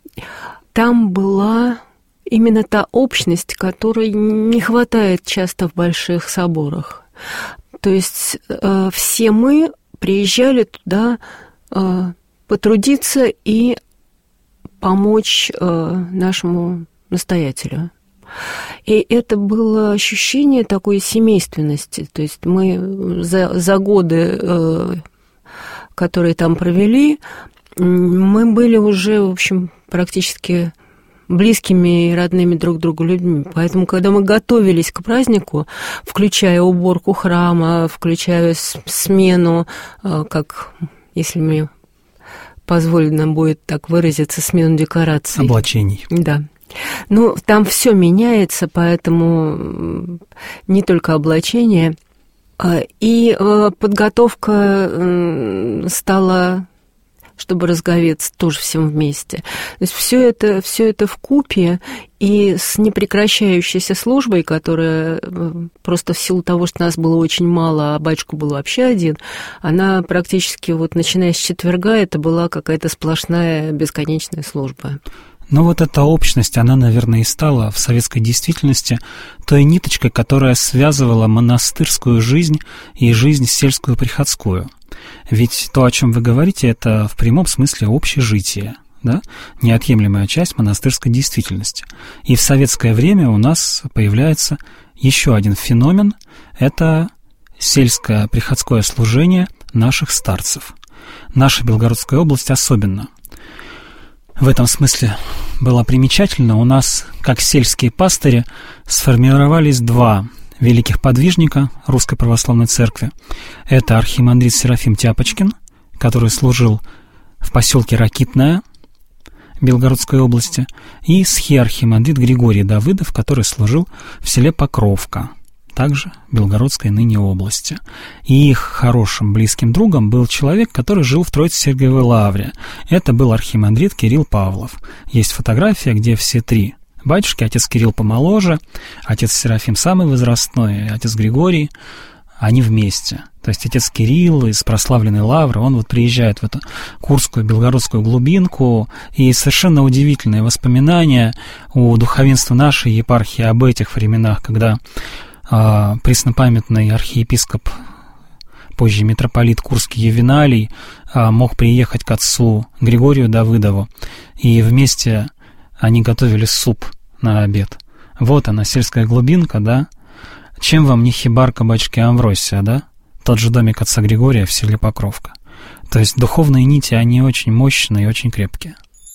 там была именно та общность, которой не хватает часто в больших соборах. То есть э, все мы приезжали туда э, потрудиться и помочь э, нашему настоятелю. И это было ощущение такой семейственности. То есть мы за, за годы, э, которые там провели, мы были уже, в общем, практически близкими и родными друг другу людьми. Поэтому, когда мы готовились к празднику, включая уборку храма, включая смену, как, если мне позволено будет так выразиться, смену декораций. Облачений. Да. Ну, там все меняется, поэтому не только облачение. И подготовка стала, чтобы разговеться, тоже всем вместе. То есть все это, все это вкупе, и с непрекращающейся службой, которая просто в силу того, что нас было очень мало, а батюшка был вообще один, она практически, вот начиная с четверга, это была какая-то сплошная бесконечная служба. Но вот эта общность, она, наверное, и стала в советской действительности той ниточкой, которая связывала монастырскую жизнь и жизнь сельскую приходскую. Ведь то, о чем вы говорите, это в прямом смысле общежитие, да? Неотъемлемая часть монастырской действительности. И в советское время у нас появляется еще один феномен – это сельское приходское служение наших старцев. Наша Белгородская область особенно в этом смысле была примечательна. У нас, как сельские пастыри, сформировались два великих подвижника Русской Православной Церкви. Это архимандрит Серафим Тяпочкин, который служил в поселке Ракитное Белгородской области, и схиархимандрит Григорий Давыдов, который служил в селе Покровка также Белгородской ныне области. И их хорошим близким другом был человек, который жил в Троице-Сергиевой лавре. Это был архимандрит Кирилл Павлов. Есть фотография, где все три батюшки, отец Кирилл помоложе, отец Серафим самый возрастной, отец Григорий, они вместе. То есть отец Кирилл из прославленной лавры, он вот приезжает в эту Курскую, Белгородскую глубинку, и совершенно удивительные воспоминания у духовенства нашей епархии об этих временах, когда э, преснопамятный архиепископ, позже митрополит Курский Ювеналий, э, мог приехать к отцу Григорию Давыдову, и вместе они готовили суп на обед. Вот она, сельская глубинка, да? Чем вам не хибарка батюшки Амвросия, да? Тот же домик отца Григория в селе Покровка. То есть духовные нити, они очень мощные и очень крепкие.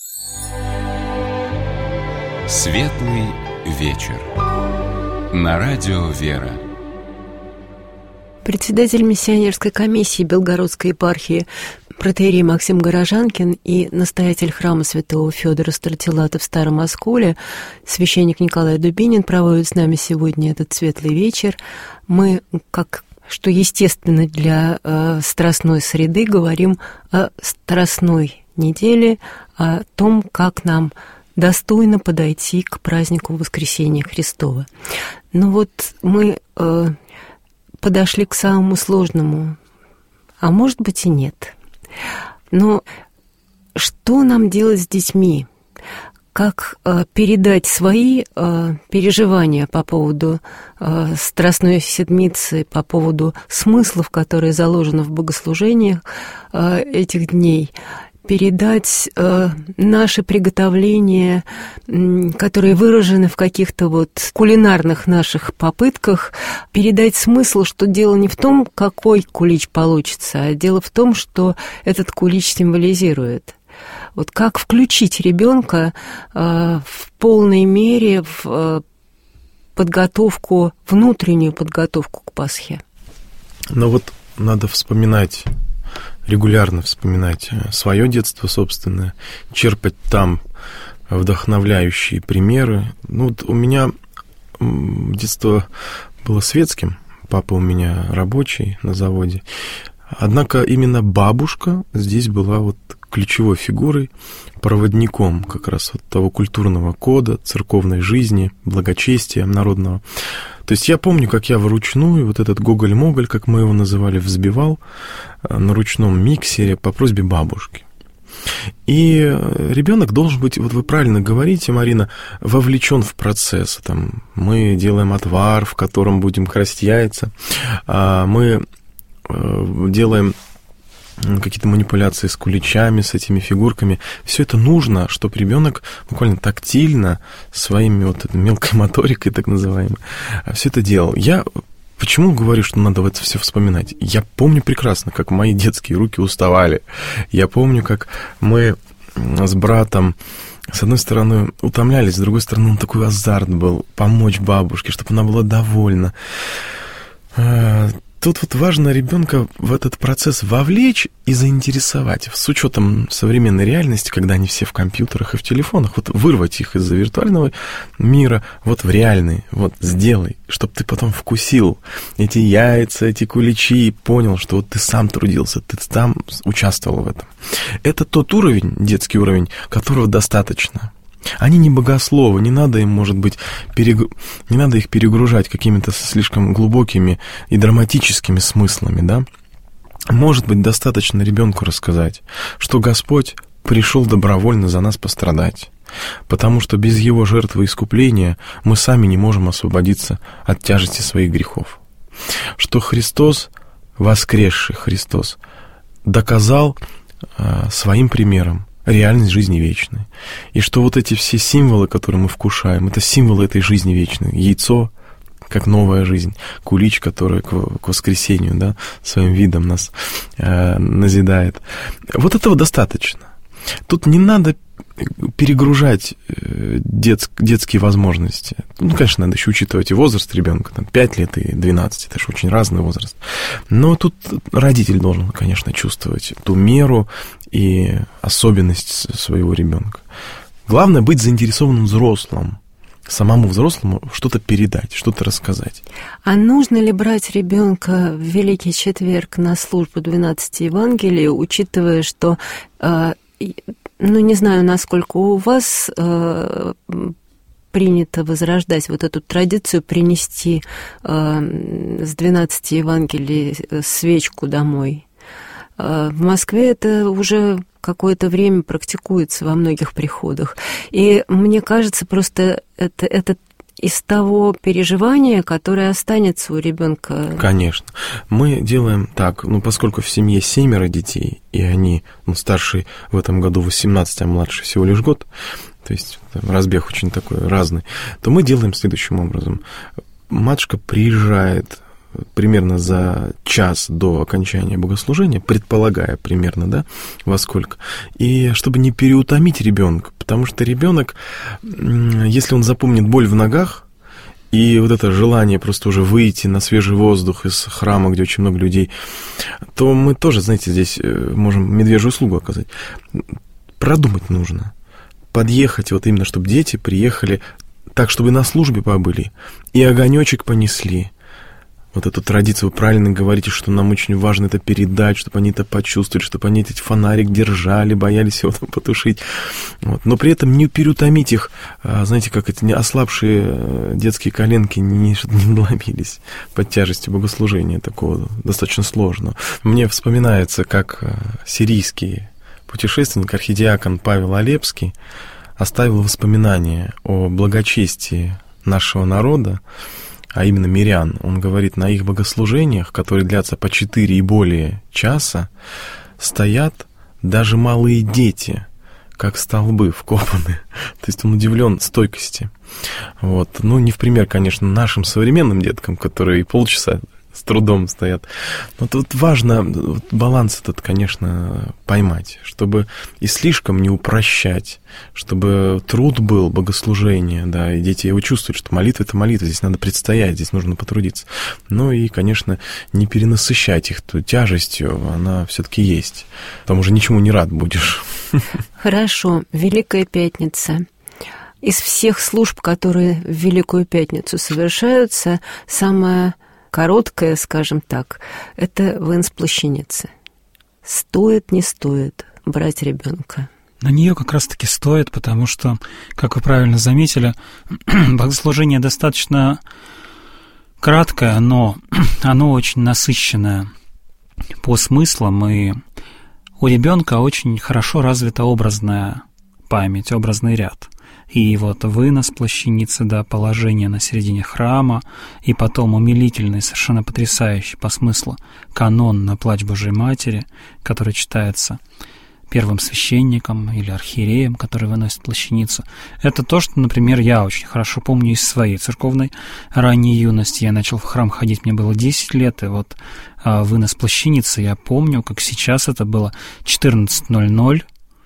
Светлый вечер. На радио «Вера». Председатель миссионерской комиссии Белгородской епархии протоиерей Максим Горожанкин и настоятель храма святого Федора Стратилата в Старом Осколе, священник Николай Дубинин, проводят с нами сегодня этот светлый вечер. Мы, как что естественно для э, страстной среды, говорим о страстной неделе, о том, как нам достойно подойти к празднику Воскресения Христова. Но вот мы э, подошли к самому сложному, а может быть и нет. Но что нам делать с детьми? Как э, передать свои э, переживания по поводу э, Страстной Седмицы, по поводу смыслов, которые заложены в богослужениях э, этих дней, передать э, наши приготовления, э, которые выражены в каких-то вот кулинарных наших попытках, передать смысл, что дело не в том, какой кулич получится, а дело в том, что этот кулич символизирует. Вот как включить ребенка э, в полной мере в э, подготовку, внутреннюю подготовку к Пасхе? Ну вот надо вспоминать, регулярно вспоминать свое детство собственное, черпать там вдохновляющие примеры. Ну вот у меня детство было светским, папа у меня рабочий на заводе. Однако именно бабушка здесь была вот ключевой фигурой, проводником как раз вот того культурного кода, церковной жизни, благочестия народного. То есть я помню, как я вручную вот этот гоголь-моголь, как мы его называли, взбивал на ручном миксере по просьбе бабушки. И ребенок должен быть, вот вы правильно говорите, Марина, вовлечен в процесс. Там, мы делаем отвар, в котором будем красть яйца, мы делаем какие-то манипуляции с куличами, с этими фигурками. Все это нужно, чтобы ребенок буквально тактильно своими вот мелкой моторикой, так называемой, все это делал. Я почему говорю, что надо это все вспоминать? Я помню прекрасно, как мои детские руки уставали. Я помню, как мы с братом, с одной стороны, утомлялись, с другой стороны, он такой азарт был помочь бабушке, чтобы она была довольна. Тут вот важно ребенка в этот процесс вовлечь и заинтересовать, с учетом современной реальности, когда они все в компьютерах и в телефонах, вот вырвать их из-за виртуального мира вот в реальный, вот сделай, чтобы ты потом вкусил эти яйца, эти куличи и понял, что вот ты сам трудился, ты сам участвовал в этом. Это тот уровень, детский уровень, которого достаточно. Они не богословы, не надо им, может быть, перег... не надо их перегружать какими-то слишком глубокими и драматическими смыслами, да? Может быть, достаточно ребенку рассказать, что Господь пришел добровольно за нас пострадать, потому что без Его жертвы и искупления мы сами не можем освободиться от тяжести своих грехов, что Христос, воскресший Христос, доказал э, своим примером реальность жизни вечной. И что вот эти все символы, которые мы вкушаем, это символы этой жизни вечной. Яйцо, как новая жизнь, кулич, который к, к воскресению, да, своим видом нас э, назидает. Вот этого достаточно. Тут не надо перегружать дет, детские возможности. Ну, конечно, надо еще учитывать и возраст ребенка, там, пять лет и двенадцать, это же очень разный возраст. Но тут родитель должен, конечно, чувствовать ту меру и особенность своего ребенка. Главное быть заинтересованным взрослым самому взрослому что-то передать, что-то рассказать. А нужно ли брать ребенка в Великий Четверг на службу двенадцати Евангелий, учитывая, что, ну, не знаю, насколько у вас принято возрождать вот эту традицию принести с двенадцати Евангелий свечку домой. В Москве это уже какое-то время практикуется во многих приходах. И мне кажется, просто это, это из того переживания, которое останется у ребенка. Конечно. Мы делаем так, ну, поскольку в семье семеро детей, и они, ну, старший в этом году восемнадцать, а младший всего лишь год, то есть там разбег очень такой разный, то мы делаем следующим образом. Матушка приезжает примерно за час до окончания богослужения, предполагая примерно, да, во сколько, и чтобы не переутомить ребенка, потому что ребенок, если он запомнит боль в ногах и вот это желание просто уже выйти на свежий воздух из храма, где очень много людей, то мы тоже, знаете, здесь можем медвежью услугу оказать. Продумать нужно, подъехать вот именно, чтобы дети приехали так, чтобы на службе побыли и огонечек понесли. Вот эту традицию, вы правильно говорите, что нам очень важно это передать, чтобы они это почувствовали, чтобы они этот фонарик держали, боялись его там потушить. Вот. Но при этом не переутомить их, знаете, как это, не ослабшие детские коленки не, не надломились под тяжестью богослужения такого достаточно сложного. Мне вспоминается, как сирийский путешественник, архидиакон Павел Алепский оставил воспоминания о благочестии нашего народа, а именно мирян. Он говорит, на их богослужениях, которые длятся по четыре и более часа, стоят даже малые дети, как столбы вкопаны. То есть он удивлен стойкости. Вот. Ну, не в пример, конечно, нашим современным деткам, которые полчаса с трудом стоят. Но тут важно вот, баланс этот, конечно, поймать, чтобы и слишком не упрощать, чтобы труд был, богослужение, да, и дети его чувствуют, что молитва — это молитва, здесь надо предстоять, здесь нужно потрудиться. Ну и, конечно, не перенасыщать их тяжестью, она все-таки есть. Там уже ничему не рад будешь. Хорошо, Великая Пятница. Из всех служб, которые в Великую Пятницу совершаются, самая короткая, скажем так, это Воинсплощеница. Стоит, не стоит брать ребенка? На нее как раз-таки стоит, потому что, как вы правильно заметили, богослужение достаточно краткое, но оно очень насыщенное по смыслам, и у ребенка очень хорошо развита образная память, образный ряд. И вот вынос плащаницы, да, положение на середине храма, и потом умилительный, совершенно потрясающий по смыслу канон на плач Божией Матери, который читается первым священником или архиереем, который выносит плащаницу. Это то, что, например, я очень хорошо помню из своей церковной ранней юности. Я начал в храм ходить, мне было десять лет, и вот а, вынос плащаницы, я помню, как сейчас это было четырнадцать ноль ноль.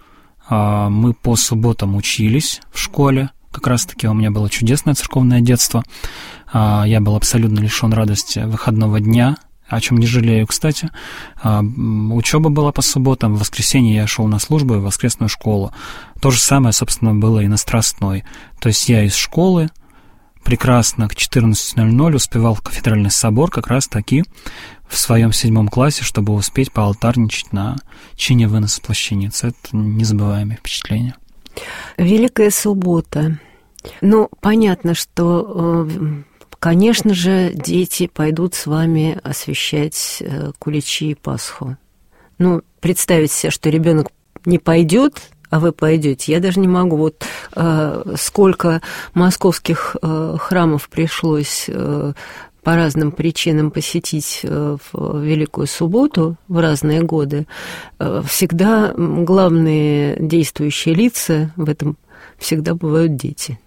Мы по субботам учились в школе. Как раз-таки у меня было чудесное церковное детство. Я был абсолютно лишен радости выходного дня, о чем не жалею, кстати. Учеба была по субботам, в воскресенье я шел на службу и в воскресную школу. То же самое, собственно, было и на Страстной. То есть я из школы прекрасно к четырнадцати ноль ноль успевал в кафедральный собор как раз-таки в своем седьмом классе, чтобы успеть поалтарничать на чине выноса плащаницы. Это незабываемое впечатление. Великая суббота. Ну, понятно, что, конечно же, дети пойдут с вами освящать куличи и Пасху. Ну, представить себе, что ребенок не пойдет, а вы пойдете. Я даже не могу. Вот э, сколько московских э, храмов пришлось э, по разным причинам посетить э, в Великую Субботу в разные годы. Э, всегда главные действующие лица в этом всегда бывают дети.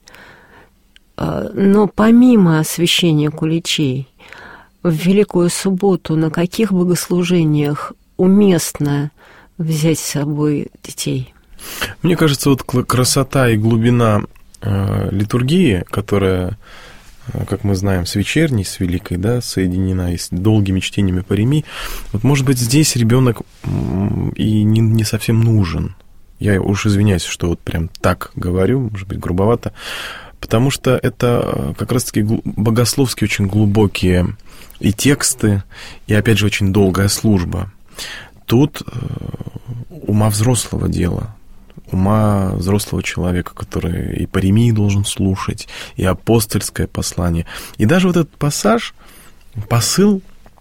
Э, но помимо освящения куличей, в Великую Субботу на каких богослужениях уместно взять с собой детей? Мне кажется, вот красота и глубина э, литургии, которая, как мы знаем, с вечерней, с великой, да, соединена и с долгими чтениями паремий, вот, может быть, здесь ребенок и не, не совсем нужен. Я уж извиняюсь, что вот прям так говорю, может быть, грубовато. потому что это как раз-таки богословски очень глубокие и тексты, и, опять же, очень долгая служба. Тут ума взрослого дела, ума взрослого человека, который и паремии должен слушать, и апостольское послание. И даже вот этот пассаж, посыл,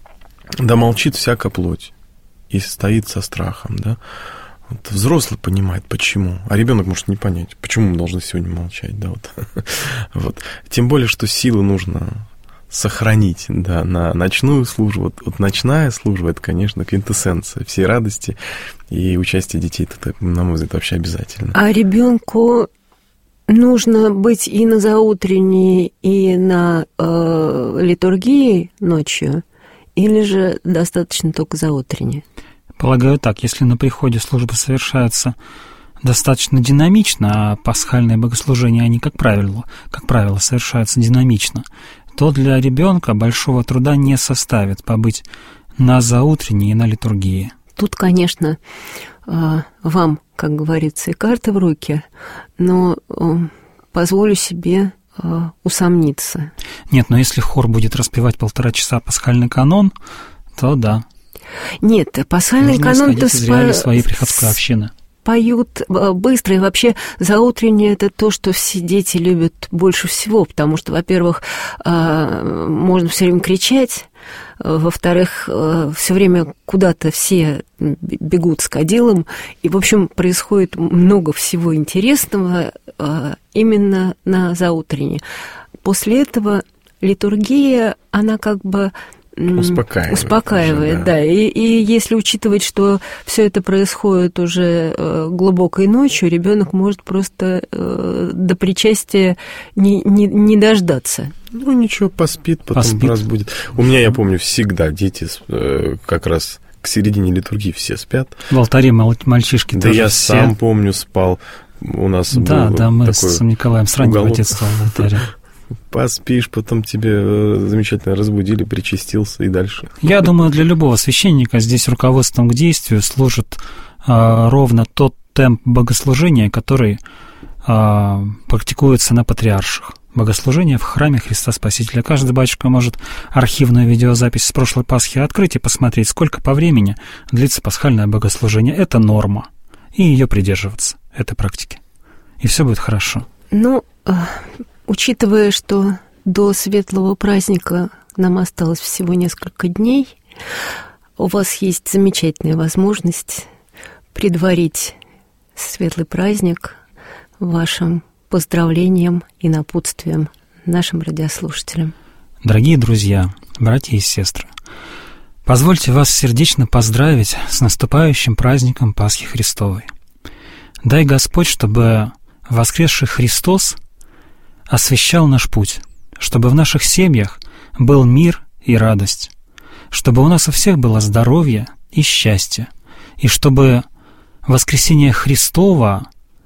да молчит всяка плоть, и стоит со страхом, да. Вот взрослый понимает, почему, а ребенок может не понять, почему мы должны сегодня молчать, да, вот. Вот. Тем более, что силы нужно сохранить, да, на ночную службу. Вот, вот ночная служба, это, конечно, квинтэссенция всей радости, и участие детей, это, на мой взгляд, вообще обязательно. А ребенку нужно быть и на заутренней, и на э, литургии ночью, или же достаточно только заутренней? Полагаю так, если на приходе служба совершается достаточно динамично, а пасхальные богослужения, они, как правило, как правило, совершаются динамично, то для ребенка большого труда не составит побыть на заутренней и на литургии. Тут, конечно, вам, как говорится, и карты в руки, но позволю себе усомниться. Нет, но если хор будет распевать полтора часа пасхальный канон, то да. Нет, пасхальный канон-то спа... своей приходской общины. Поют быстро, и вообще заутреннее — это то, что все дети любят больше всего, потому что, во-первых, можно все время кричать, во-вторых, все время куда-то все бегут с кадилом, и, в общем, происходит много всего интересного именно на заутренне. После этого литургия, она как бы Успокаивает. Успокаивает, уже, да. да. И, и если учитывать, что все это происходит уже э, глубокой ночью, ребенок может просто э, до причастия не, не, не дождаться. Ну, ничего, поспит, потом поспит. разбудит. У меня, я помню, всегда дети э, как раз к середине литургии все спят. В алтаре мальчишки да тоже я все. сам помню, спал. У нас да, был да, мы такой с Николаем с раннего уголок. детства в алтаре. Поспишь, потом тебе замечательно разбудили, причастился и дальше. Я думаю, для любого священника здесь руководством к действию служит а, ровно тот темп богослужения, который а, практикуется на патриарших. Богослужение в храме Христа Спасителя. Каждый батюшка может архивную видеозапись с прошлой Пасхи открыть и посмотреть, сколько по времени длится пасхальное богослужение. Это норма. И ее придерживаться, этой практики. И все будет хорошо. Ну, учитывая, что до светлого праздника нам осталось всего несколько дней, у вас есть замечательная возможность предварить светлый праздник вашим поздравлением и напутствием нашим радиослушателям. Дорогие друзья, братья и сестры, позвольте вас сердечно поздравить с наступающим праздником Пасхи Христовой. Дай Господь, чтобы воскресший Христос освещал наш путь, чтобы в наших семьях был мир и радость, чтобы у нас у всех было здоровье и счастье, и чтобы воскресение Христово,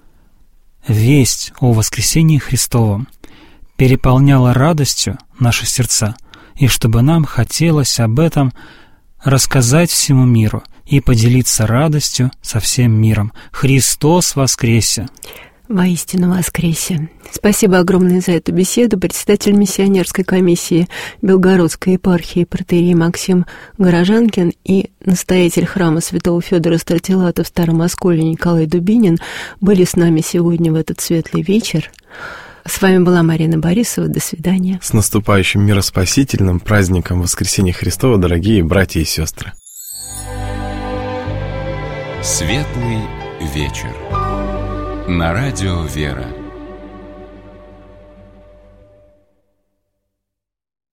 весть о воскресении Христовом переполняла радостью наши сердца, и чтобы нам хотелось об этом рассказать всему миру и поделиться радостью со всем миром. Христос воскресе! Воистину воскресе! Спасибо огромное за эту беседу. Председатель миссионерской комиссии Белгородской епархии протоиерей Максим Горожанкин и настоятель храма святого Федора Стратилата в Старом Осколе Николай Дубинин были с нами сегодня в этот светлый вечер. С вами была Марина Борисова. До свидания. С наступающим мироспасительным праздником Воскресения Христова, дорогие братья и сестры. Светлый вечер. На радио «Вера».